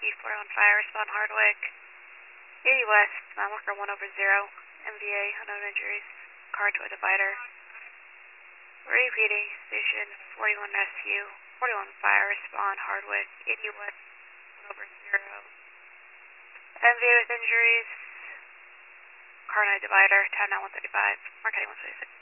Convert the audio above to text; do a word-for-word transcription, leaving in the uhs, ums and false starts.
forty-one fire, respond Hardwick. eighty west, mile marker one over zero. M V A, unknown injuries. Car to a divider. Repeating, station forty-one rescue. forty-one fire, respond Hardwick. eighty west, one over zero. M V A with injuries. Car to a divider, ten now one thirty-five. Mark heading one twenty-six.